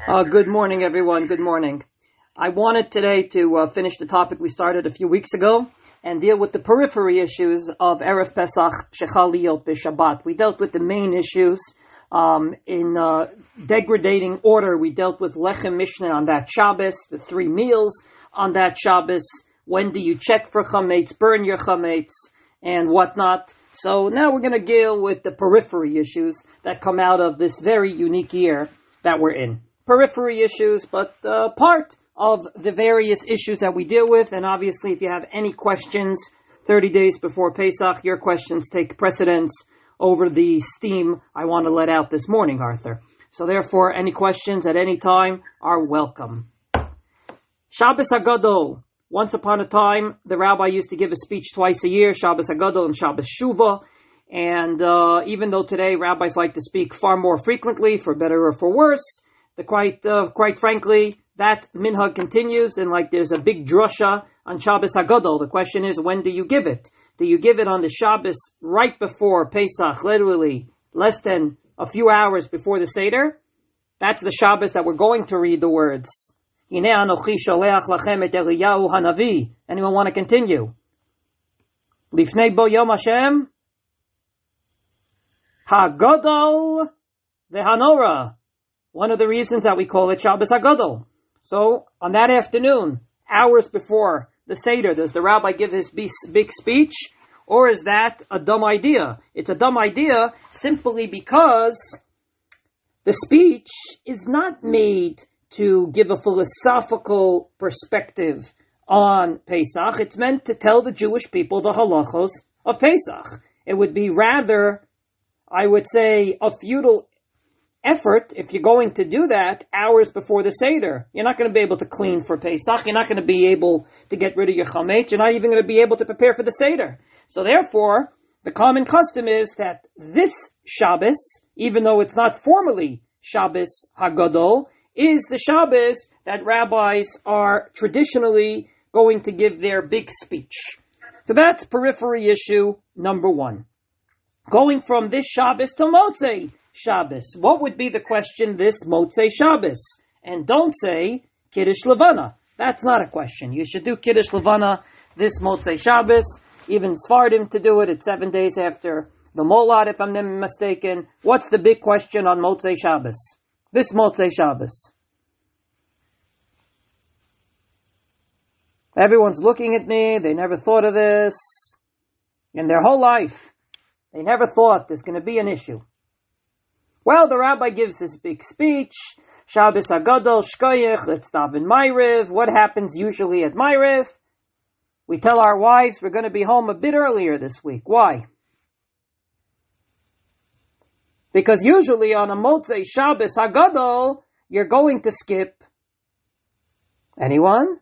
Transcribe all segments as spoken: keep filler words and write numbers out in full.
Uh, good morning, everyone. Good morning. I wanted today to uh, finish the topic we started a few weeks ago and deal with the periphery issues of Erev Pesach Shechal Liyot B'Shabbat. We dealt with the main issues um, in uh, degrading order. We dealt with Lechem Mishnah on that Shabbos, the three meals on that Shabbos. When do you check for chametz, burn your chametz, and whatnot. So now we're going to deal with the periphery issues that come out of this very unique year that we're in. Periphery issues, but uh, part of the various issues that we deal with. And obviously, if you have any questions thirty days before Pesach, your questions take precedence over the steam I want to let out this morning, Arthur. So therefore, any questions at any time are welcome. Shabbos HaGadol. Once upon a time, the rabbi used to give a speech twice a year, Shabbos HaGadol and Shabbos Shuvah. And uh, even though today rabbis like to speak far more frequently, for better or for worse, the quite uh, quite frankly, that minhag continues, and like there's a big drasha on Shabbos HaGadol. The question is, when do you give it? Do you give it on the Shabbos right before Pesach, literally less than a few hours before the Seder? That's the Shabbos that we're going to read the words. Anyone want to continue? Lifnei bo Yom Hashem HaGadol veHanora. One of the reasons that we call it Shabbos HaGadol. So, on that afternoon, hours before the Seder, does the rabbi give his big speech? Or is that a dumb idea? It's a dumb idea simply because the speech is not made to give a philosophical perspective on Pesach. It's meant to tell the Jewish people the halachos of Pesach. It would be rather, I would say, a futile effort if you're going to do that hours before the Seder. You're not going to be able to clean for Pesach. You're not going to be able to get rid of your chametz. You're not even going to be able to prepare for the Seder. So therefore, the common custom is that this Shabbos, even though it's not formally Shabbos HaGadol, is the Shabbos that rabbis are traditionally going to give their big speech. So that's periphery issue number one. Going from this Shabbos to Motzei Shabbos. What would be the question this Motzei Shabbos? And don't say Kiddush Levana. That's not a question. You should do Kiddush Levana this Motzei Shabbos. Even Sfardim to do it. It's seven days after the Molad, if I'm not mistaken. What's the big question on Motzei Shabbos? This Motzei Shabbos. Everyone's looking at me. They never thought of this. In their whole life, they never thought there's going to be an issue. Well, the rabbi gives his big speech. Shabbos HaGadol, Shkoyach, let's daven Ma'ariv. What happens usually at Ma'ariv? We tell our wives we're going to be home a bit earlier this week. Why? Because usually on a Motzei Shabbos HaGadol, you're going to skip. Anyone?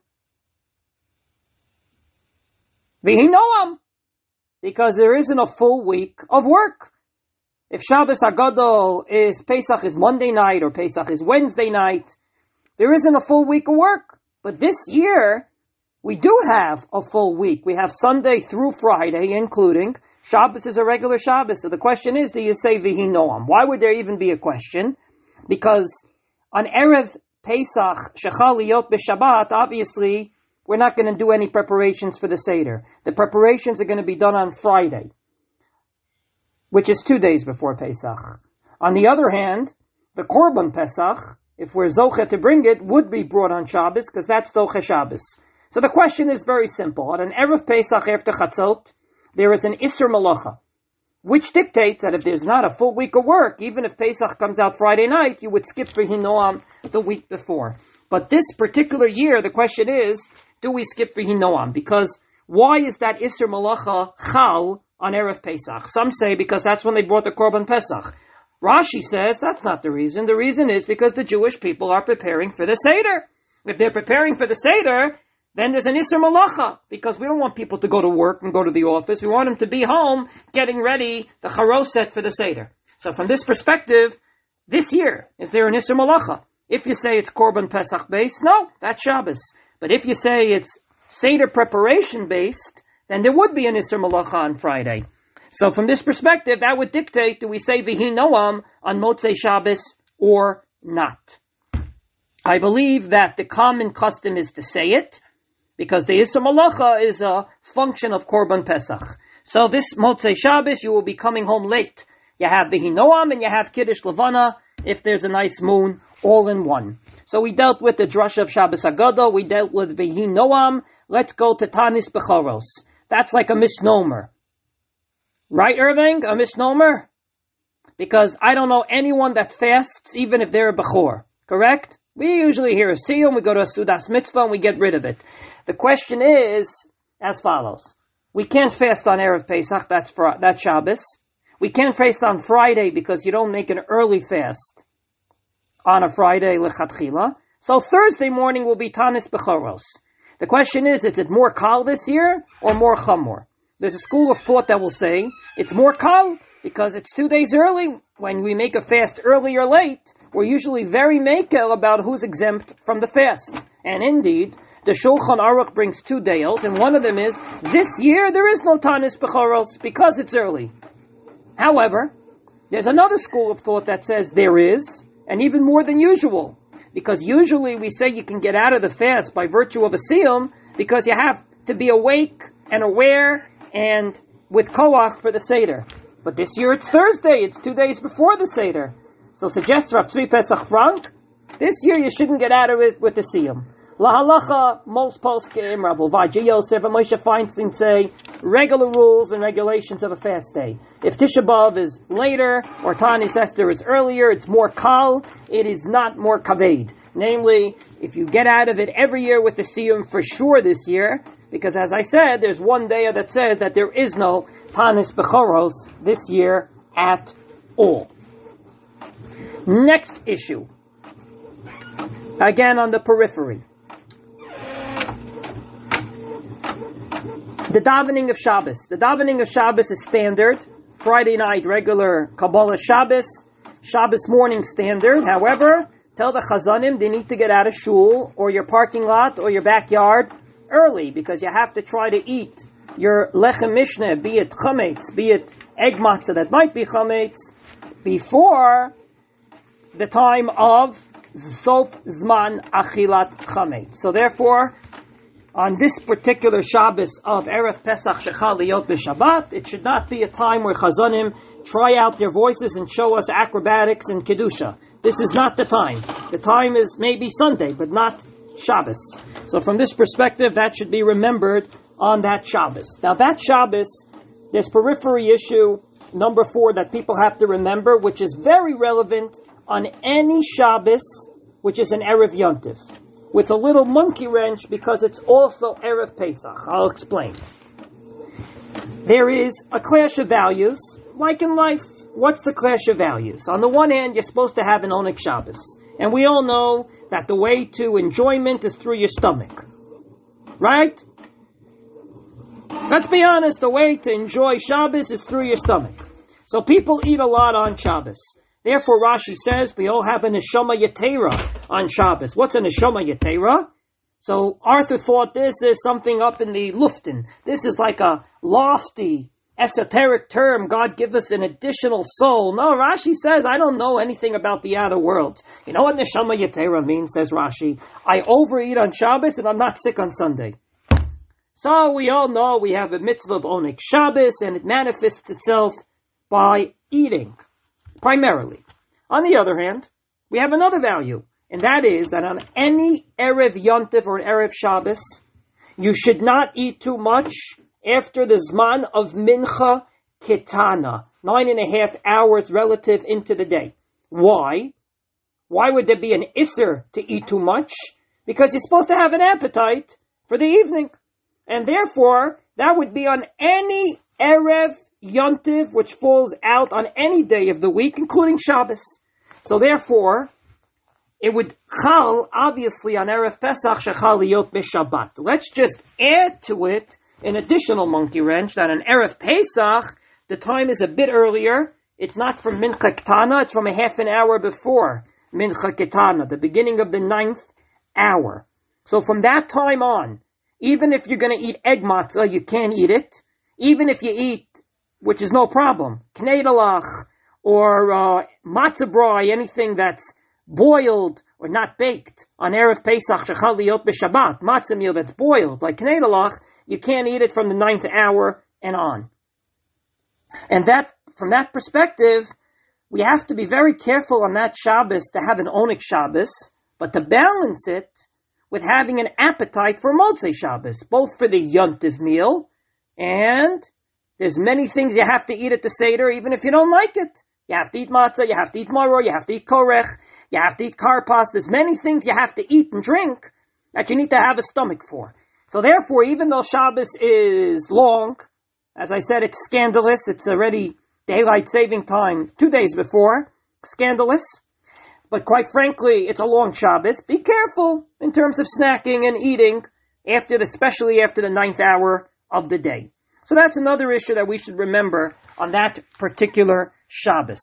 V'hinoam. Because there isn't a full week of work. If Shabbos HaGadol is, Pesach is Monday night or Pesach is Wednesday night, there isn't a full week of work. But this year, we do have a full week. We have Sunday through Friday, including Shabbos is a regular Shabbos. So the question is, do you say Vihi Noam? Why would there even be a question? Because on Erev Pesach, Shechal Liyot B'Shabbat, obviously, we're not going to do any preparations for the Seder. The preparations are going to be done on Friday, which is two days before Pesach. On the other hand, the Korban Pesach, if we're Zoche to bring it, would be brought on Shabbos, because that's Doche Shabbos. So the question is very simple. On an Erev Pesach after Chatzot, there is an Isser Malacha, which dictates that if there's not a full week of work, even if Pesach comes out Friday night, you would skip for Hinoam the week before. But this particular year, the question is, do we skip for Hinoam? Because why is that Isser Malacha Chal on Erev Pesach? Some say because that's when they brought the Korban Pesach. Rashi says that's not the reason. The reason is because the Jewish people are preparing for the Seder. If they're preparing for the Seder, then there's an Isser Malacha, because we don't want people to go to work and go to the office. We want them to be home getting ready the Charoset for the Seder. So from this perspective, this year, is there an Isser Malacha? If you say it's Korban Pesach based, no, that's Shabbos. But if you say it's Seder preparation based, then there would be an Isser Malacha on Friday. So from this perspective, that would dictate, do we say Vihi Noam on Motzei Shabbos or not? I believe that the common custom is to say it, because the Issa Malacha is a function of Korban Pesach. So this Motzei Shabbos, you will be coming home late. You have Vihi Noam and you have Kiddush Levana, if there's a nice moon, all in one. So we dealt with the Drush of Shabbos Agadol, we dealt with Vihi Noam. Let's go to Tanis Bechoros. That's like a misnomer. Right, Irving? A misnomer? Because I don't know anyone that fasts, even if they're a Bechor. Correct? We usually hear a Siyum, we go to a Sudas Mitzvah, and we get rid of it. The question is as follows. We can't fast on Erev Pesach, that's, for, that's Shabbos. We can't fast on Friday because you don't make an early fast on a Friday, Lechatchila. So Thursday morning will be Tanis Bechoros. The question is, is it more Kal this year or more Chamor? There's a school of thought that will say it's more Kal because it's two days early. When we make a fast early or late, we're usually very makel about who's exempt from the fast. And indeed, the Shulchan Aruch brings two deot, and one of them is, this year there is no Tanis Bechoros because it's early. However, there's another school of thought that says there is, and even more than usual. Because usually we say you can get out of the fast by virtue of a siyum, because you have to be awake and aware and with koach for the Seder. But this year it's Thursday, it's two days before the Seder. So suggests Rav Tzvi Pesach Frank, this year you shouldn't get out of it with the siyum. La halacha, most poskim, Rav Ovadia Yosef and Moshe Feinstein say regular rules and regulations of a fast day. If Tisha B'Av is later or Tanis Esther is earlier, it's more kal. It is not more kaved. Namely, if you get out of it every year with the siyum for sure this year, because as I said, there's one day that says that there is no Tanis Bechoros this year at all. Next issue. Again on the periphery. The davening of Shabbos. The davening of Shabbos is standard. Friday night, regular Kabbalah Shabbos. Shabbos morning standard. However, tell the Chazanim they need to get out of shul or your parking lot or your backyard early because you have to try to eat your lechem mishneh, be it chametz, be it egg matzah that might be chametz, before the time of sof zman achilat chametz. So therefore, on this particular Shabbos of Erev Pesach Shechal Liyot B'Shabbat, it should not be a time where Chazanim try out their voices and show us acrobatics and Kedusha. This is not the time. The time is maybe Sunday, but not Shabbos. So from this perspective, that should be remembered on that Shabbos. Now that Shabbos, there's periphery issue number four that people have to remember, which is very relevant on any Shabbos, which is an Erev Yontif, with a little monkey wrench because it's also Erev Pesach. I'll explain. There is a clash of values, like in life. What's the clash of values? On the one hand, you're supposed to have an Oneg Shabbos. And we all know that the way to enjoyment is through your stomach. Right? Let's be honest, the way to enjoy Shabbos is through your stomach. So people eat a lot on Shabbos. Therefore, Rashi says we all have a neshama yetera on Shabbos. What's a neshama yetera? So Arthur thought this is something up in the Luften. This is like a lofty, esoteric term. God give us an additional soul. No, Rashi says, I don't know anything about the outer world. You know what neshama yetera means, says Rashi? I overeat on Shabbos and I'm not sick on Sunday. So we all know we have a mitzvah of Oneg Shabbos and it manifests itself by eating. Primarily. On the other hand, we have another value, and that is that on any Erev Yontif or an Erev Shabbos, you should not eat too much after the Zman of Mincha Ketana, nine and a half hours relative into the day. Why? Why would there be an Isser to eat too much? Because you're supposed to have an appetite for the evening. And therefore, that would be on any Erev Yontiv, which falls out on any day of the week, including Shabbos. So therefore, it would chal, obviously, on Erev Pesach, shechal liyot b'Shabbat. Let's just add to it an additional monkey wrench, that on Erev Pesach, the time is a bit earlier. It's not from Mincha Ketana, it's from a half an hour before Mincha Ketana, the beginning of the ninth hour. So from that time on, even if you're going to eat egg matzah, you can't eat it. Even if you eat, which is no problem, knedalach or uh, matzah brai, anything that's boiled or not baked on Erev Pesach shechal liyot b'Shabbat, matzah meal that's boiled, like Knedalach, you can't eat it from the ninth hour and on. And that, from that perspective, we have to be very careful on that Shabbos to have an Onik Shabbos, but to balance it with having an appetite for Motzei Shabbos, both for the Yontiv meal, and there's many things you have to eat at the Seder, even if you don't like it. You have to eat matzah, you have to eat maror, you have to eat korech, you have to eat karpas. There's many things you have to eat and drink that you need to have a stomach for. So therefore, even though Shabbos is long, as I said, it's scandalous, it's already daylight saving time two days before, scandalous. But quite frankly, it's a long Shabbos. Be careful in terms of snacking and eating, after the, especially after the ninth hour of the day. So that's another issue that we should remember on that particular Shabbos.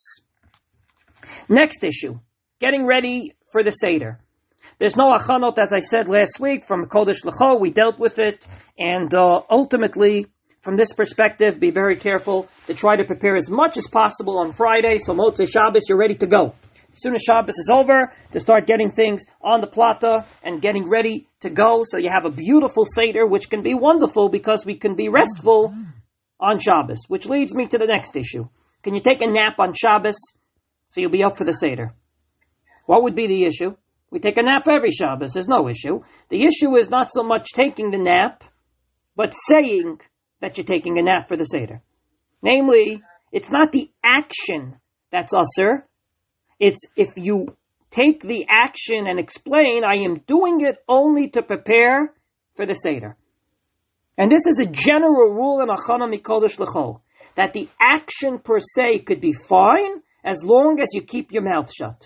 Next issue, getting ready for the Seder. There's no achanot, as I said last week, from Kodesh L'cho. We dealt with it, and uh, ultimately, from this perspective, be very careful to try to prepare as much as possible on Friday, so Motzei Shabbos, you're ready to go. As soon as Shabbos is over, to start getting things on the plata and getting ready to go, so you have a beautiful Seder, which can be wonderful because we can be restful on Shabbos, which leads me to the next issue. Can you take a nap on Shabbos so you'll be up for the Seder? What would be the issue? We take a nap every Shabbos, there's no issue. The issue is not so much taking the nap, but saying that you're taking a nap for the Seder. Namely, it's not the action that's usher. It's if you take the action and explain, I am doing it only to prepare for the Seder. And this is a general rule in Achana Mikodesh L'cho, that the action per se could be fine as long as you keep your mouth shut.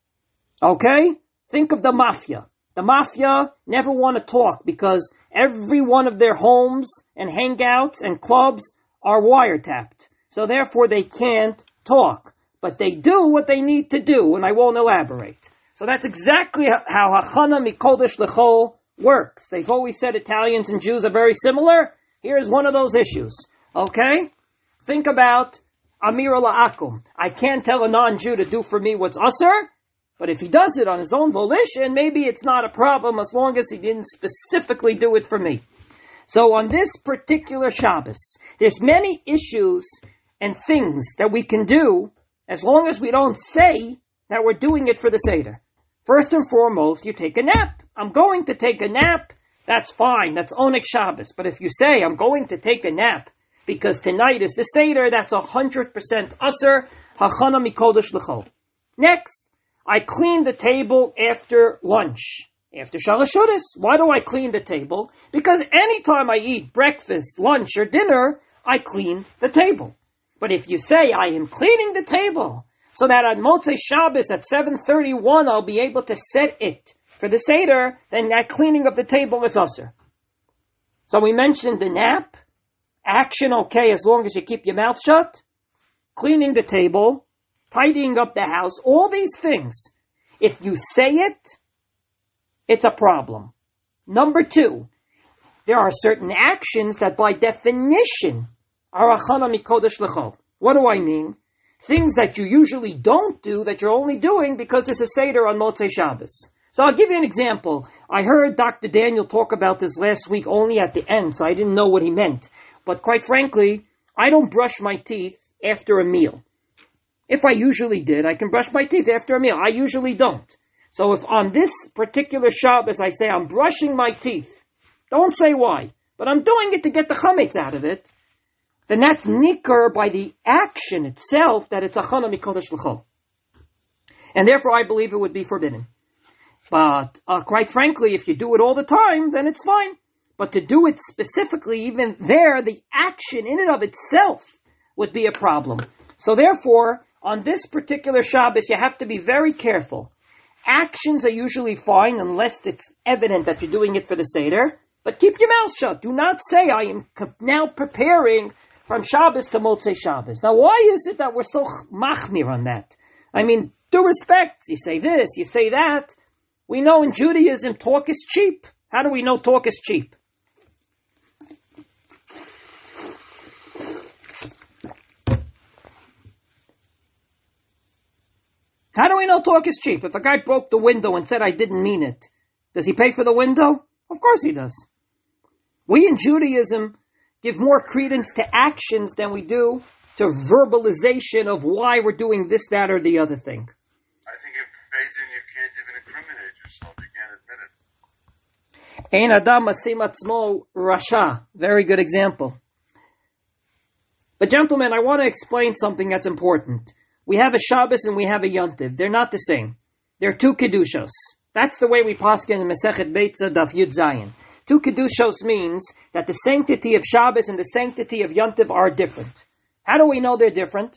Okay? Think of the mafia. The mafia never want to talk because every one of their homes and hangouts and clubs are wiretapped. So therefore they can't talk. But they do what they need to do, and I won't elaborate. So that's exactly how Hachana Mikodesh L'cho works. They've always said Italians and Jews are very similar. Here's one of those issues. Okay? Think about Amira La'akum. I can't tell a non-Jew to do for me what's usher, but if he does it on his own volition, maybe it's not a problem as long as he didn't specifically do it for me. So on this particular Shabbos, there's many issues and things that we can do as long as we don't say that we're doing it for the Seder. First and foremost, you take a nap. I'm going to take a nap. That's fine. That's Onik Shabbos. But if you say, I'm going to take a nap because tonight is the Seder, that's one hundred percent usher, Hachana Mikodesh L'cho. Next, I clean the table after lunch, after Shalosh Shudas. Why do I clean the table? Because anytime I eat breakfast, lunch, or dinner, I clean the table. But if you say, I am cleaning the table, so that on Motzei Shabbos at seven thirty-one I'll be able to set it for the Seder, then that cleaning of the table is usher. So we mentioned the nap, action okay as long as you keep your mouth shut, cleaning the table, tidying up the house, all these things. If you say it, it's a problem. Number two, there are certain actions that by definition are Achana Mikodesh L'cho. What do I mean? Things that you usually don't do that you're only doing because it's a Seder on Motzei Shabbos. So I'll give you an example. I heard Doctor Daniel talk about this last week only at the end, so I didn't know what he meant. But quite frankly, I don't brush my teeth after a meal. If I usually did, I can brush my teeth after a meal. I usually don't. So if on this particular Shabbos I say I'm brushing my teeth, don't say why, but I'm doing it to get the chametz out of it, then that's nikar by the action itself that it's Achana Mikodesh L'cho. And therefore I believe it would be forbidden. But uh, quite frankly, if you do it all the time, then it's fine. But to do it specifically, even there, the action in and of itself would be a problem. So therefore, on this particular Shabbos, you have to be very careful. Actions are usually fine unless it's evident that you're doing it for the Seder. But keep your mouth shut. Do not say, I am now preparing from Shabbos to Motzei Shabbos. Now, why is it that we're so machmir on that? I mean, due respect, you say this, you say that. We know in Judaism, talk is cheap. How do we know talk is cheap? How do we know talk is cheap? If a guy broke the window and said I didn't mean it, does he pay for the window? Of course he does. We in Judaism give more credence to actions than we do to verbalization of why we're doing this, that, or the other thing. I think if fades in, you can't even incriminate yourself. You can't admit it. Ein adam masim atzmo rasha. Very good example. But gentlemen, I want to explain something that's important. We have a Shabbos and we have a Yontiv. They're not the same. They're two Kedushos. That's the way we paskin in Masechet Beitza Daf Yud Zayin. Two Kedushos means that the sanctity of Shabbos and the sanctity of Yontiv are different. How do we know they're different?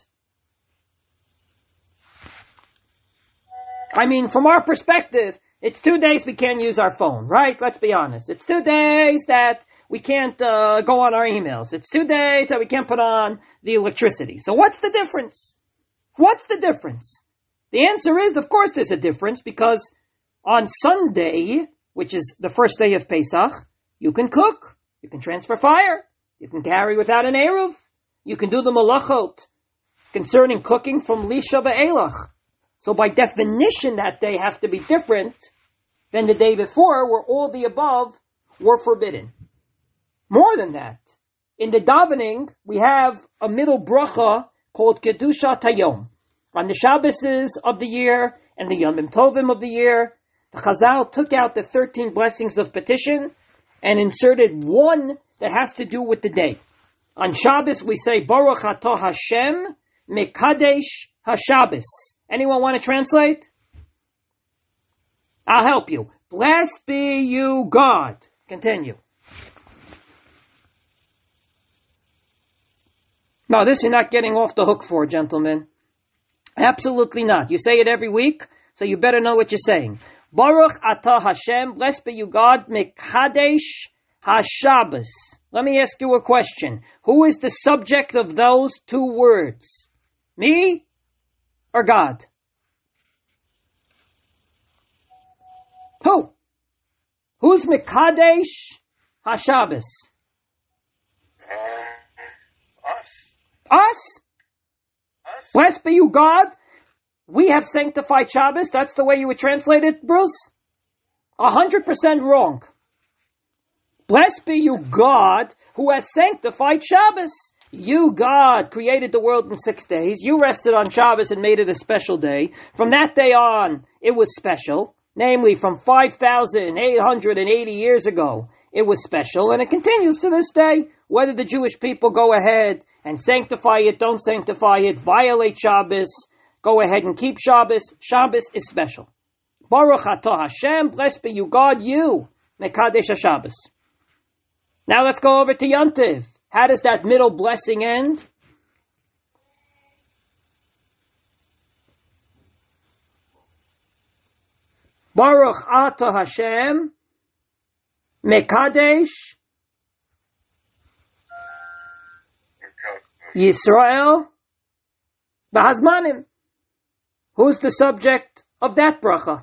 I mean, from our perspective, it's two days we can't use our phone, right? Let's be honest. It's two days that we can't uh, go on our emails. It's two days that we can't put on the electricity. So what's the difference? What's the difference? The answer is, of course there's a difference, because on Sunday, which is the first day of Pesach, you can cook, you can transfer fire, you can carry without an Eruv, you can do the malachot concerning cooking from Lisha Ba'elach. So by definition that day has to be different than the day before, where all the above were forbidden. More than that, in the davening, we have a middle bracha called Kedusha Tayom. On the Shabbos of the year and the Yom Tovim of the year, the Chazal took out the thirteen blessings of petition and inserted one that has to do with the day. On Shabbos, we say, Baruch Atah Hashem Mekadesh HaShabbos. Anyone want to translate? I'll help you. Blessed be you, God. Continue. No, this you're not getting off the hook for, gentlemen. Absolutely not. You say it every week, so you better know what you're saying. Baruch Atah Hashem, blessed be you God, Mekadesh HaShabbos. Let me ask you a question. Who is the subject of those two words? Me or God? Who? Who's Mekadesh HaShabbos? Uh, us. Us? Us. Blessed be you, God. We have sanctified Shabbos. That's the way you would translate it, Bruce? A hundred percent wrong. Blessed be you, God, who has sanctified Shabbos. You, God, created the world in six days. You rested on Shabbos and made it a special day. From that day on, it was special. Namely, from five thousand eight hundred eighty years ago, it was special. And it continues to this day. Whether the Jewish people go ahead and sanctify it, don't sanctify it, violate Shabbos, go ahead and keep Shabbos, Shabbos is special. Baruch Atah Hashem, blessed be you God, you, Mekadesh HaShabbos. Now let's go over to Yontiv. How does that middle blessing end? Baruch Atah Hashem, Mekadesh Yisrael Bahazmanim. Who's the subject of that bracha?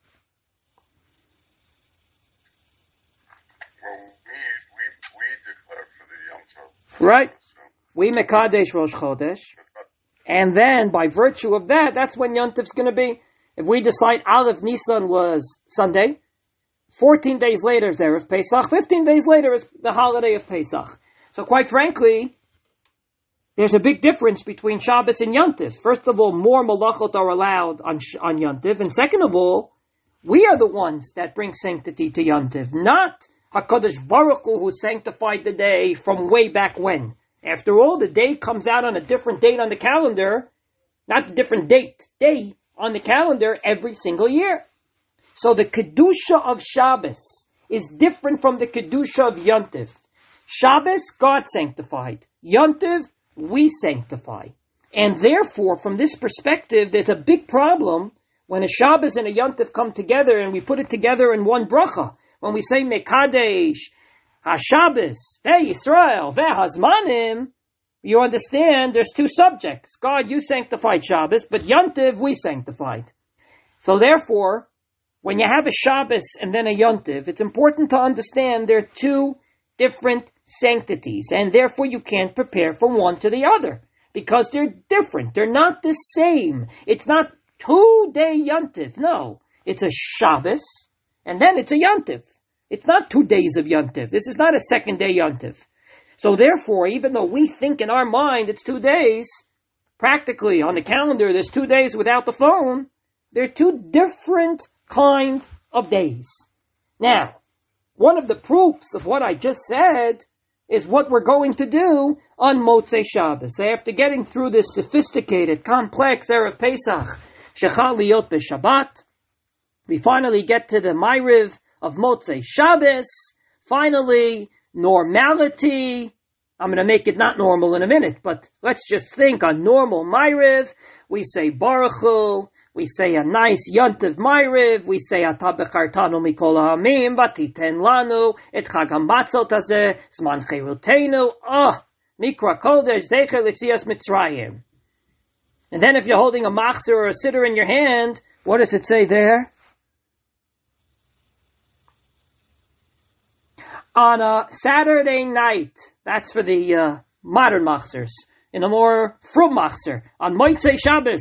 Well, we, we, we declare for the Yom Tov. Right. So We Mekadesh Rosh Chodesh. And then, by virtue of that, that's when Yontiv's going to be. If we decide Aleph Nisan was Sunday, fourteen days later is Erev Pesach, fifteen days later is the holiday of Pesach. So quite frankly, there's a big difference between Shabbos and Yontiv. First of all, more malachot are allowed on, on Yontiv. And second of all, we are the ones that bring sanctity to Yontiv, not HaKadosh Baruch Hu, who sanctified the day from way back when. After all, the day comes out on a different date on the calendar, not a different date, day on the calendar every single year. So the Kedusha of Shabbos is different from the Kedusha of Yontiv. Shabbos, God sanctified. Yontiv, we sanctify. And therefore, from this perspective, there's a big problem when a Shabbos and a Yontiv come together and we put it together in one bracha. When we say Mekadesh HaShabbos, Ve'Yisrael, Ve'Hazmanim, you understand there's two subjects. God, you sanctified Shabbos, but Yontiv, we sanctified. So therefore, when you have a Shabbos and then a Yontiv, it's important to understand there are two different sanctities, and therefore you can't prepare from one to the other, because they're different. They're not the same. It's not two-day Yontif. No, it's a Shabbos, and then it's a Yontif. It's not two days of Yontif. This is not a second day Yontif. So therefore, even though we think in our mind it's two days, practically on the calendar there's two days without the phone, they're two different kind of days. Now, one of the proofs of what I just said is what we're going to do on Motzei Shabbos. After getting through this sophisticated, complex Erev Pesach, Shechal Liot B'Shabbat, we finally get to the Ma'ariv of Motzei Shabbos. Finally, normality. I'm going to make it not normal in a minute, but let's just think on normal Ma'ariv. We say Baruch Hu. We say a nice Yontiv Ma'ariv. We say Ata Bechartanu Mikol Ha'amim Vatiten Lanu Et Chag HaMatzot Hazeh Zman Cherutenu. Oh, Mikra Kodesh Zecher L'Tzias Mitzrayim. And then if you're holding a machzor or a siddur in your hand, what does it say there? On a Saturday night, that's for the uh, modern machzors. In a more frum machzor, on Motzei Shabbos.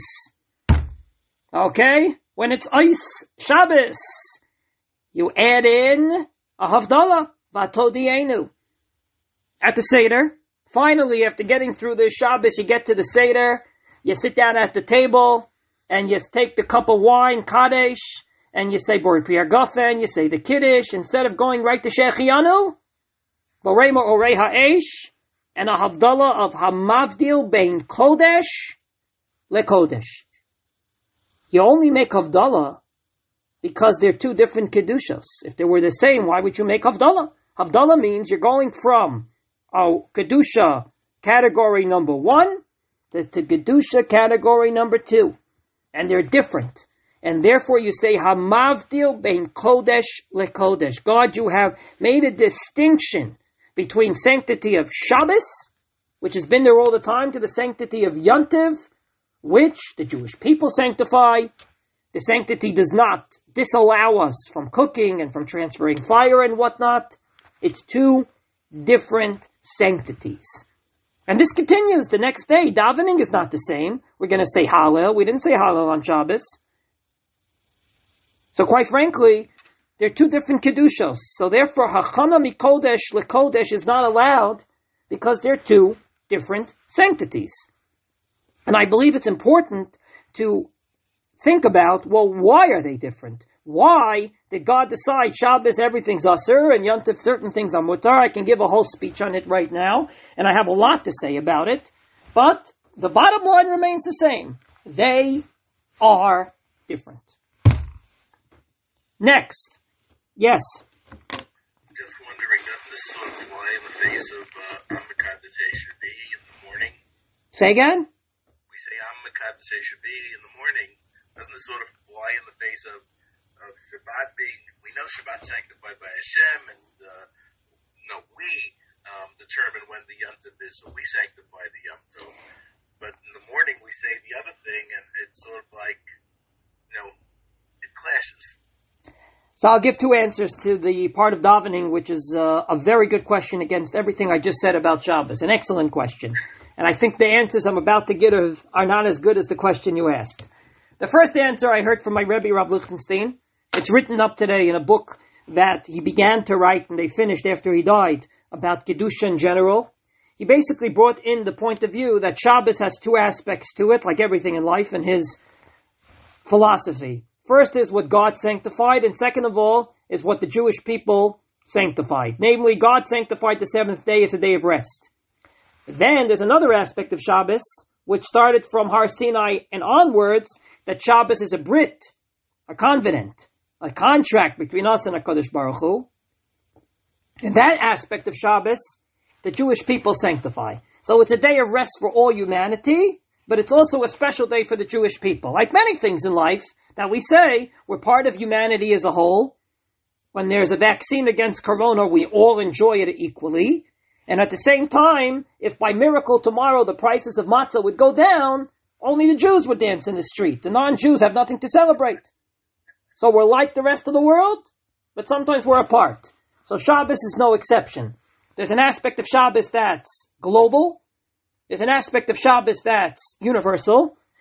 Okay? When it's Ice Shabbos, you add in a Havdalah, Vatodienu. At the Seder, finally, after getting through the Shabbos, you get to the Seder, you sit down at the table, and you take the cup of wine, Kadesh, and you say Bori Pri Hagafen, you say the Kiddush, instead of going right to Shechianu, Borema Orei Ha'esh, and a Havdalah of Hamavdil Bein Kodesh LeKodesh. You only make Havdalah because they're two different Kedushas. If they were the same, why would you make Havdalah? Havdalah means you're going from a Kedusha category number one to, to Kedusha category number two. And they're different. And therefore you say, Hamavdil Bein Kodesh LeKodesh. God, you have made a distinction between sanctity of Shabbos, which has been there all the time, to the sanctity of Yontiv, which the Jewish people sanctify. The sanctity does not disallow us from cooking and from transferring fire and whatnot. It's two different sanctities. And this continues the next day. Davening is not the same. We're going to say Hallel. We didn't say Hallel on Shabbos. So quite frankly, they're two different Kedushos. So therefore, Hachana Mikodesh LeKodesh is not allowed because they're two different sanctities. And I believe it's important to think about, well, why are they different? Why did God decide Shabbos everything's Asur and Yontif certain things are Mutar? I can give a whole speech on it right now, and I have a lot to say about it. But the bottom line remains the same. They are different. Next. Yes. Just wondering, doesn't this sort of fly in the face of uh, Amikadze Shabi in the morning? Say again? We say Amikadze Shabi in the morning. Doesn't this sort of fly in the face of, of Shabbat being, we know Shabbat sanctified by Hashem, and uh, no, we um, determine when the Yom Tov is, so we sanctify the Yom Tov. But in the morning we say the other thing, and it's sort of like, you know, it clashes. So I'll give two answers to the part of davening, which is uh, a very good question against everything I just said about Shabbos. An excellent question. And I think the answers I'm about to give are not as good as the question you asked. The first answer I heard from my Rebbe, Rav Lichtenstein. It's written up today in a book that he began to write and they finished after he died about Kedusha in general. He basically brought in the point of view that Shabbos has two aspects to it, like everything in life, in his philosophy. First is what God sanctified, and second of all is what the Jewish people sanctified. Namely, God sanctified the seventh day as a day of rest. Then there's another aspect of Shabbos, which started from Har Sinai and onwards, that Shabbos is a brit, a covenant, a contract between us and HaKadosh Baruch Hu. In that aspect of Shabbos, the Jewish people sanctify. So it's a day of rest for all humanity, but it's also a special day for the Jewish people. Like many things in life that we say, we're part of humanity as a whole. When there's a vaccine against corona, we all enjoy it equally. And at the same time, if by miracle tomorrow the prices of matzah would go down, only the Jews would dance in the street. The non-Jews have nothing to celebrate. So we're like the rest of the world, but sometimes we're apart. So Shabbos is no exception. There's an aspect of Shabbos that's global. There's an aspect of Shabbos that's universal.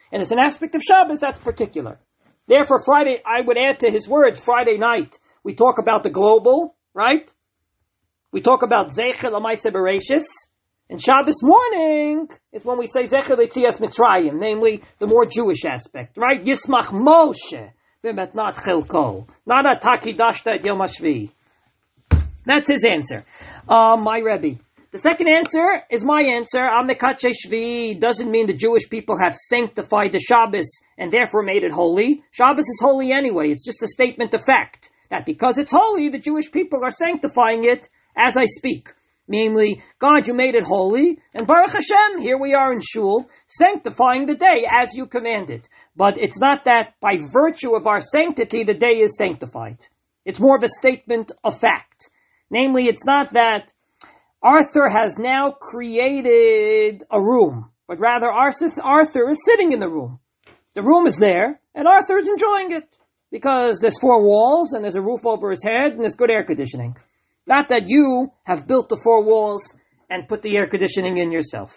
And it's an aspect of Shabbos that's particular. Therefore, Friday, I would add to his words, Friday night, we talk about the global, right? We talk about Zecher L'Maaseh Bereishis. And Shabbos morning is when we say Zecher L'Yetzias Mitzrayim, namely the more Jewish aspect, right? Yismach Moshe, Bimet not Chelko, not Atakidashta et Yom HaShvi. That's his answer. Uh, my Rebbe. The second answer is my answer. Amekache Shvi doesn't mean the Jewish people have sanctified the Shabbos and therefore made it holy. Shabbos is holy anyway. It's just a statement of fact that because it's holy, the Jewish people are sanctifying it as I speak. Namely, God, you made it holy, and Baruch Hashem, here we are in Shul, sanctifying the day as you commanded. But it's not that by virtue of our sanctity, the day is sanctified. It's more of a statement of fact. Namely, it's not that Arthur has now created a room, but rather Arthur is sitting in the room. The room is there, and Arthur is enjoying it, because there's four walls, and there's a roof over his head, and there's good air conditioning. Not that you have built the four walls and put the air conditioning in yourself.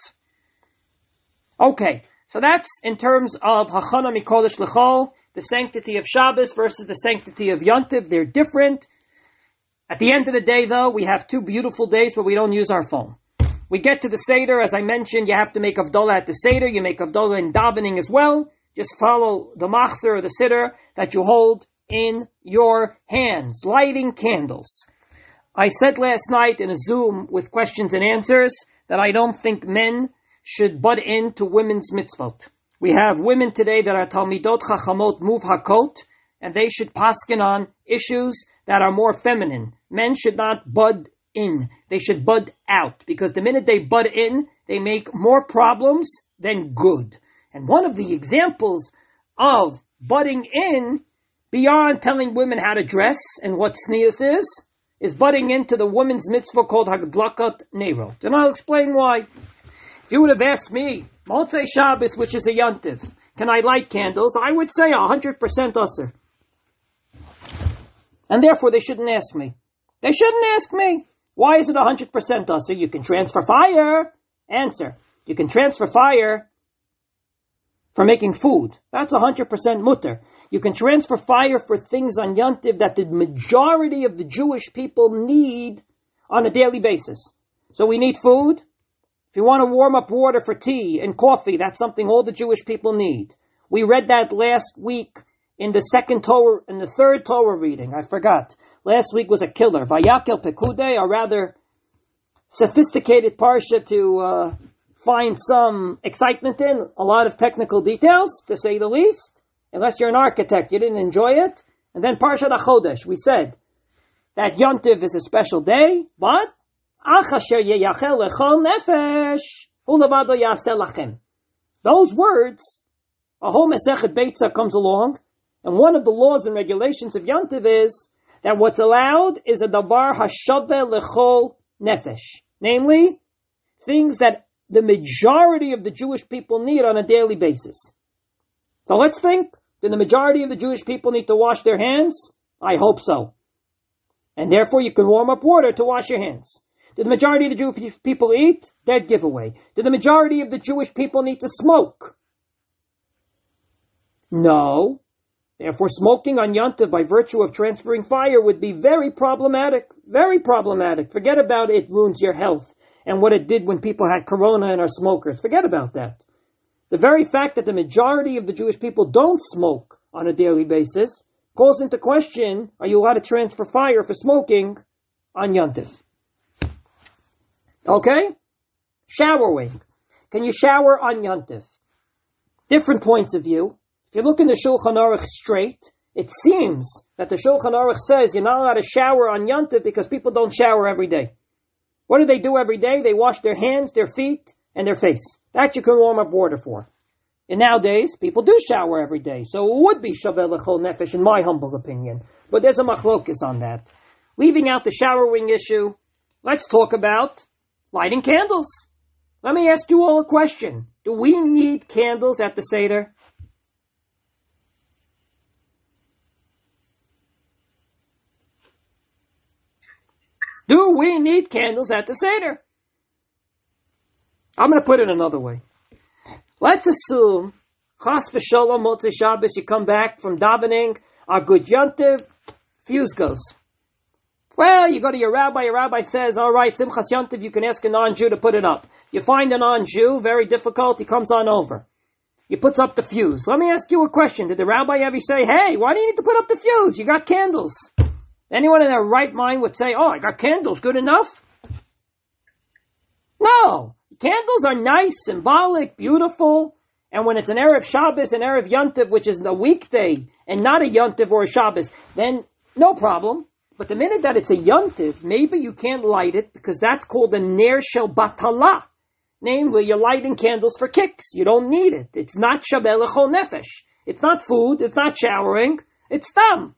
Okay, so that's in terms of Hachana Mikodesh L'chol, the sanctity of Shabbos versus the sanctity of Yontiv. They're different. At the end of the day, though, we have two beautiful days where we don't use our phone. We get to the Seder, as I mentioned, you have to make Havdalah at the Seder. You make Havdalah in davening as well. Just follow the machzor or the siddur that you hold in your hands, lighting candles. I said last night in a Zoom with questions and answers that I don't think men should butt into women's mitzvot. We have women today that are Talmidot Chachamot Muvhakot, and they should paskin on issues that are more feminine. Men should not bud in. They should bud out, because the minute they bud in, they make more problems than good. And one of the examples of butting in, beyond telling women how to dress and what tznius is, is butting into the women's mitzvah called Hagdlakat Neirot. And I'll explain why. If you would have asked me, Motzei Shabbos, which is a Yontiv, can I light candles? I would say one hundred percent usser. And therefore they shouldn't ask me. They shouldn't ask me. Why is it one hundred percent usser? You can transfer fire. Answer. You can transfer fire for making food. That's one hundred percent mutter. You can transfer fire for things on Yontiv that the majority of the Jewish people need on a daily basis. So we need food. If you want to warm up water for tea and coffee, that's something all the Jewish people need. We read that last week in the second Torah, in the third Torah reading. I forgot. Last week was a killer. Vayakel Pekudei, a rather sophisticated parsha to uh, find some excitement in. A lot of technical details, to say the least. Unless you're an architect, you didn't enjoy it. And then Parshat HaChodesh, we said that Yontiv is a special day, but those words, a whole Masechet Beitzah comes along, and one of the laws and regulations of Yontiv is that what's allowed is a davar hashave lechol nefesh, namely things that the majority of the Jewish people need on a daily basis. So let's think, do the majority of the Jewish people need to wash their hands? I hope so. And therefore you can warm up water to wash your hands. Do the majority of the Jewish people eat? Dead giveaway. Do the majority of the Jewish people need to smoke? No. Therefore smoking on Yontiv by virtue of transferring fire would be very problematic. Very problematic. Forget about it ruins your health and what it did when people had corona and are smokers. Forget about that. The very fact that the majority of the Jewish people don't smoke on a daily basis calls into question, are you allowed to transfer fire for smoking on Yontif? Okay? Showering. Can you shower on Yontif? Different points of view. If you look in the Shulchan Aruch straight, it seems that the Shulchan Aruch says you're not allowed to shower on Yontif because people don't shower every day. What do they do every day? They wash their hands, their feet, and their face. That you can warm up water for. And nowadays, people do shower every day. So it would be Shaveh L'chol Nefesh, in my humble opinion. But there's a machlokes on that. Leaving out the showering issue, let's talk about lighting candles. Let me ask you all a question. Do we need candles at the Seder? Do we need candles at the Seder? I'm going to put it another way. Let's assume Chas v'sholom Motzei Shabbos, you come back from davening, a good yontiv, fuse goes. Well, you go to your rabbi, your rabbi says, all right, Simchas Yontiv, you can ask a non-Jew to put it up. You find a non-Jew, very difficult, he comes on over. He puts up the fuse. Let me ask you a question. Did the rabbi ever say, hey, why do you need to put up the fuse? You got candles. Anyone in their right mind would say, oh, I got candles, good enough? No. Candles are nice, symbolic, beautiful. And when it's an Erev Shabbos, an Erev Yontiv, which is a weekday, and not a Yontiv or a Shabbos, then no problem. But the minute that it's a Yontiv, maybe you can't light it, because that's called a Ner Shel Batala. Namely, you're lighting candles for kicks. You don't need it. It's not Shabel Echol Nefesh. It's not food. It's not showering. It's Stam.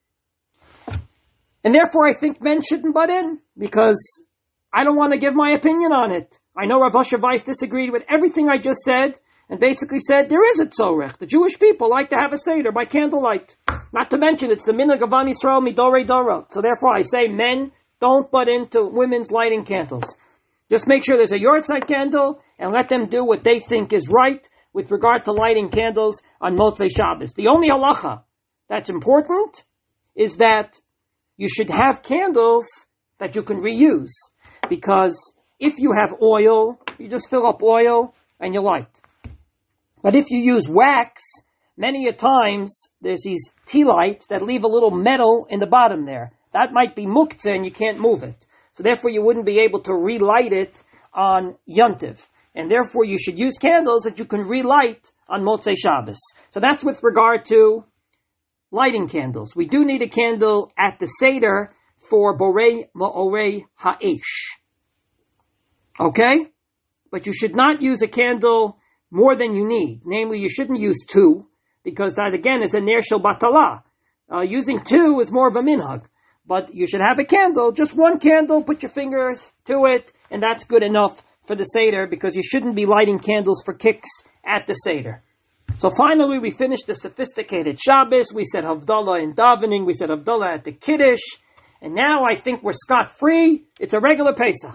And therefore, I think men shouldn't butt in, because I don't want to give my opinion on it. I know Rav Asher Weiss disagreed with everything I just said, and basically said, there is a tzorech. The Jewish people like to have a Seder by candlelight. Not to mention, it's the minhag of Am Yisrael midorei dorot. So therefore, I say, men, don't butt into women's lighting candles. Just make sure there's a yahrzeit candle, and let them do what they think is right with regard to lighting candles on Motzei Shabbos. The only halacha that's important is that you should have candles that you can reuse. Because if you have oil, you just fill up oil and you light. But if you use wax, many a times there's these tea lights that leave a little metal in the bottom there. That might be muktzah and you can't move it. So therefore you wouldn't be able to relight it on Yontiv. And therefore you should use candles that you can relight on Motzei Shabbos. So that's with regard to lighting candles. We do need a candle at the Seder for Borei Ma'orei Ha'esh. Okay? But you should not use a candle more than you need. Namely, you shouldn't use two, because that again is a Ner Shel Batala. Uh, using two is more of a minhag. But you should have a candle, just one candle, put your fingers to it, and that's good enough for the Seder, because you shouldn't be lighting candles for kicks at the Seder. So finally, we finished the sophisticated Shabbos. We said Havdalah in davening. We said Havdalah at the Kiddush. And now I think we're scot-free. It's a regular Pesach.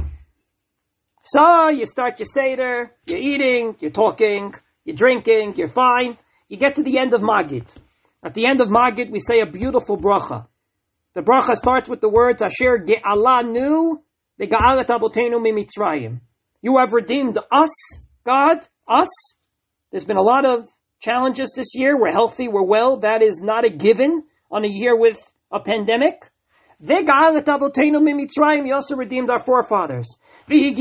So you start your Seder, you're eating, you're talking, you're drinking, you're fine. You get to the end of Magid. At the end of Magid, we say a beautiful bracha. The bracha starts with the words, Asher ge'alanu ve'ga'alat abotenu mimitzrayim. You have redeemed us, God, us. There's been a lot of challenges this year. We're healthy, we're well. That is not a given on a year with a pandemic. Ve'ga'alat abotenu mimitzrayim. You also redeemed our forefathers. And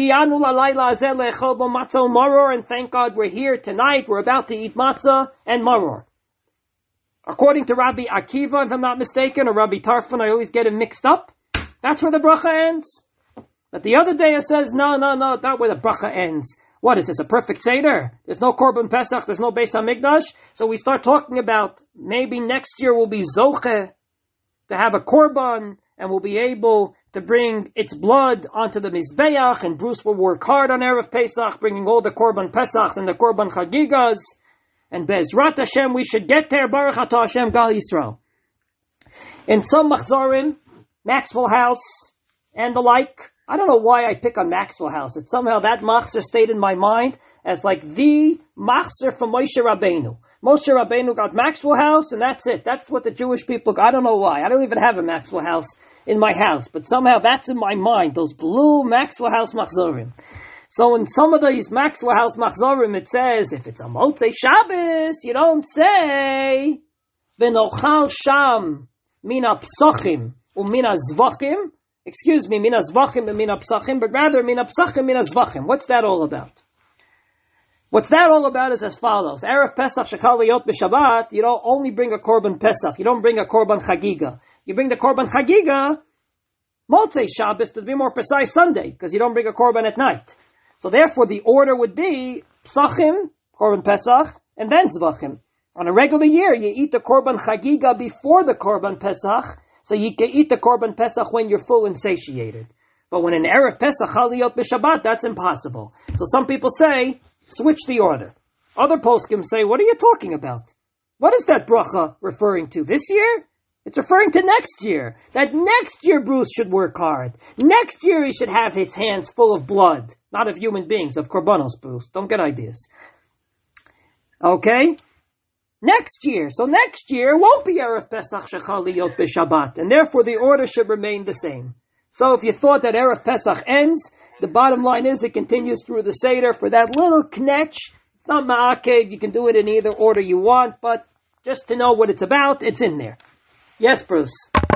thank God we're here tonight. We're about to eat matzah and maror. According to Rabbi Akiva, if I'm not mistaken, or Rabbi Tarfon, I always get it mixed up. That's where the bracha ends. But the other day it says, no, no, no, not where the bracha ends. What is this, a perfect Seder? There's no Korban Pesach, there's no Beis HaMikdash. So we start talking about maybe next year we'll be Zoche to have a Korban, and we'll be able to bring its blood onto the Mizbeach, and Bruce will work hard on Erev Pesach, bringing all the Korban Pesachs and the Korban Chagigas. And Be'ezrat Hashem, we should get there, Baruch Atah Hashem Gal Yisrael. In some Machzorim, Maxwell House, and the like, I don't know why I pick on Maxwell House. It's somehow that Machzer stayed in my mind as like the Machzer from Moshe Rabbeinu. Moshe Rabbeinu got Maxwell House, and that's it. That's what the Jewish people got. I don't know why. I don't even have a Maxwell House in my house, but somehow that's in my mind, those blue Maxwell House Machzorim. So in some of these Maxwell House Machzorim, it says, if it's a Motzei Shabbos, you don't say, V'nochal sham mina psachim u'mina zvachim. Excuse me, mina zvachim and mina psachim, but rather mina psachim, mina zvachim. What's that all about? What's that all about is as follows. Erev Pesach shechal liyot b'Shabbat, you don't only bring a Korban Pesach. You don't bring a Korban Chagiga. You bring the Korban Chagiga, Motzei Shabbos, to be more precise, Sunday, because you don't bring a Korban at night. So therefore, the order would be Psachim, Korban Pesach, and then Zvachim. On a regular year, you eat the Korban Chagiga before the Korban Pesach, so you can eat the Korban Pesach when you're full and satiated. But when an Erev Pesach Chaliyot b'Shabbat, that's impossible. So some people say, switch the order. Other poskim say, what are you talking about? What is that bracha referring to? This year? It's referring to next year. That next year Bruce should work hard. Next year he should have his hands full of blood. Not of human beings, of korbanos, Bruce. Don't get ideas. Okay? Next year. So next year won't be Erev Pesach Shechal Liyot B'Shabbat. And therefore the order should remain the same. So if you thought that Erev Pesach ends, the bottom line is it continues through the Seder for that little knetch. It's not ma'akev. You can do it in either order you want, but just to know what it's about, it's in there. Yes, Bruce?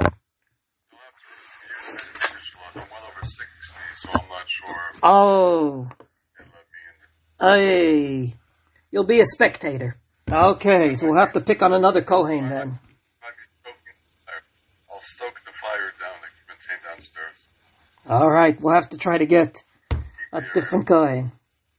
Oh. Hey. You'll be a spectator. Okay, so we'll have to pick on another Kohen then. I'll stoke the fire down and maintain downstairs. All right, we'll have to try to get a different Kohen.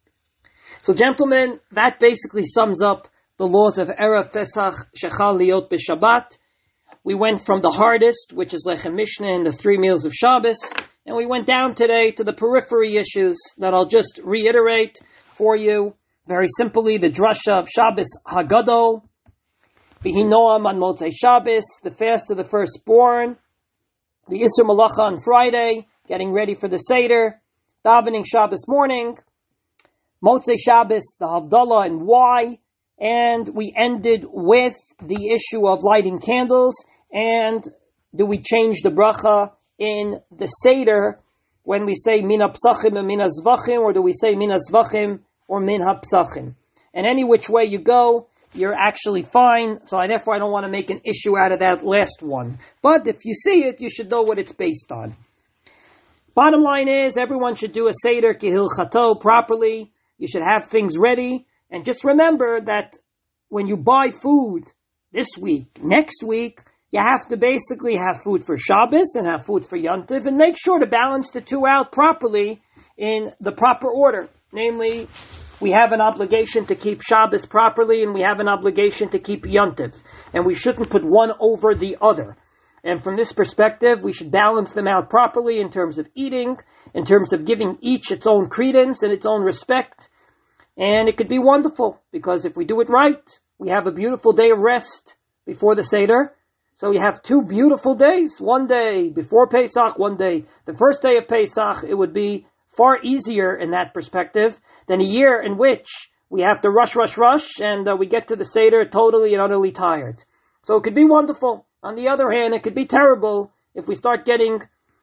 So, gentlemen, that basically sums up the laws of Erev Pesach Shechal Liyot B'Shabbat. We went from the hardest, which is Lechem Mishneh and the three meals of Shabbos, and we went down today to the periphery issues that I'll just reiterate for you. Very simply, the drasha of Shabbos Hagadol, V'hi Noam on Motzei Shabbos, the fast of the firstborn, the Isser Malacha on Friday, getting ready for the Seder, davening Shabbos morning, Motzei Shabbos, the Havdalah and why, and we ended with the issue of lighting candles, and do we change the bracha in the Seder when we say Min HaPsachim and Min HaZvachim, or do we say Min HaZvachim or Min HaPsachim? And any which way you go, you're actually fine, so I, therefore I don't want to make an issue out of that last one. But if you see it, you should know what it's based on. Bottom line is, everyone should do a Seder Kehilchato properly. You should have things ready. And just remember that when you buy food this week, next week, you have to basically have food for Shabbos and have food for Yontiv, and make sure to balance the two out properly in the proper order. Namely, we have an obligation to keep Shabbos properly, and we have an obligation to keep Yontiv. And we shouldn't put one over the other. And from this perspective, we should balance them out properly in terms of eating, in terms of giving each its own credence and its own respect. And it could be wonderful, because if we do it right, we have a beautiful day of rest before the Seder. So we have two beautiful days, one day before Pesach, one day the first day of Pesach. It would be far easier in that perspective than a year in which we have to rush, rush, rush, and uh, we get to the Seder totally and utterly tired. So it could be wonderful. On the other hand, it could be terrible if we start getting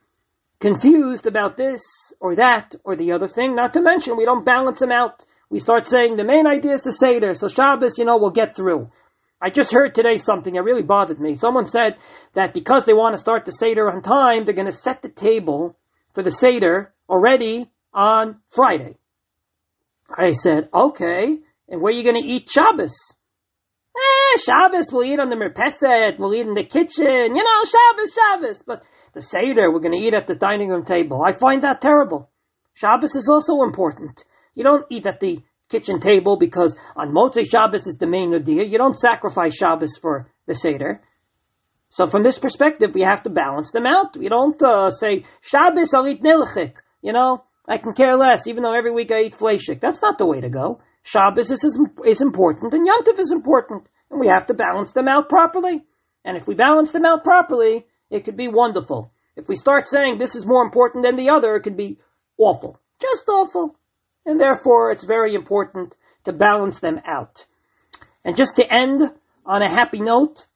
confused about this or that or the other thing. Not to mention, we don't balance them out. We start saying the main idea is the Seder, so Shabbos, you know, we'll get through. I just heard today something that really bothered me. Someone said that because they want to start the Seder on time, they're going to set the table for the Seder already on Friday. I said, okay, and where are you going to eat Shabbos? Eh, Shabbos, we'll eat on the Merpeset, we'll eat in the kitchen, you know, Shabbos, Shabbos. But the Seder, we're going to eat at the dining room table. I find that terrible. Shabbos is also important. You don't eat at the kitchen table because on Motzei Shabbos is the main idea. You don't sacrifice Shabbos for the Seder. So from this perspective, we have to balance them out. We don't uh, say, Shabbos, I'll eat nilchik. You know, I can care less, even though every week I eat fleishik. That's not the way to go. Shabbos is, is, is important, and Yontif is important. And we have to balance them out properly. And if we balance them out properly, it could be wonderful. If we start saying this is more important than the other, it could be awful. Just awful. And therefore, it's very important to balance them out. And just to end on a happy note,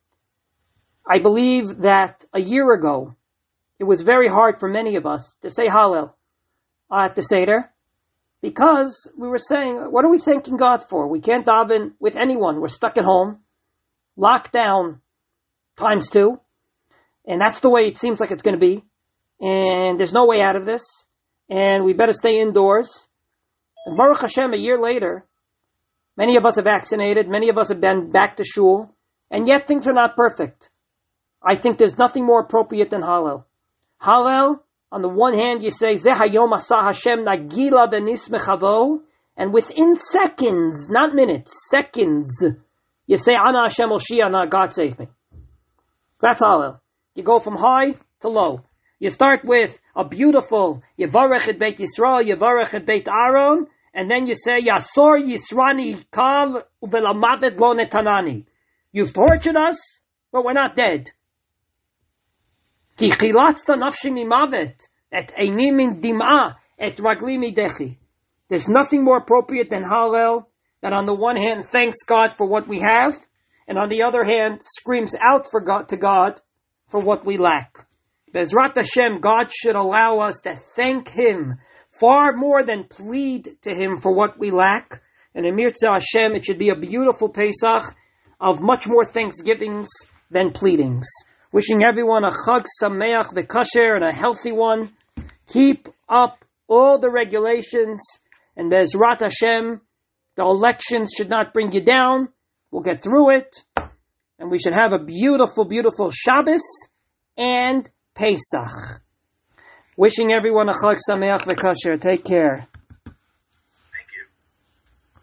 I believe that a year ago, it was very hard for many of us to say Hallel at the Seder, because we were saying, what are we thanking God for? We can't daven with anyone. We're stuck at home, locked down times two, and that's the way it seems like it's going to be. And there's no way out of this, and we better stay indoors. And Baruch Hashem, a year later, many of us are vaccinated, many of us have been back to shul, and yet things are not perfect. I think there's nothing more appropriate than Hallel. Hallel, on the one hand, you say, Zeh hayom asah Hashem nagila v'nismechavo, and within seconds, not minutes, seconds, you say, Ana Hashem Oshiyana, God save me. That's Hallel. You go from high to low. You start with a beautiful Yevarech et Beit Yisrael, Yevarech et Beit Aaron, and then you say Yasor Yisrani Kav Uvelamavet Lo Netanani. You've tortured us, but we're not dead. Ki chilatzta nafshi mimavet et eini min dim'a et ragli midechi. There's nothing more appropriate than Hallel, that on the one hand thanks God for what we have, and on the other hand screams out for God, to God for what we lack. Be'ezrat Hashem, God should allow us to thank Him far more than plead to Him for what we lack. And in Mirza Hashem, it should be a beautiful Pesach of much more thanksgivings than pleadings. Wishing everyone a Chag Sameach v'Kasher and a healthy one. Keep up all the regulations, and Be'ezrat Hashem, the elections should not bring you down. We'll get through it, and we should have a beautiful, beautiful Shabbos and Pesach. Wishing everyone a Chag Sameach v'Kasher. Take care.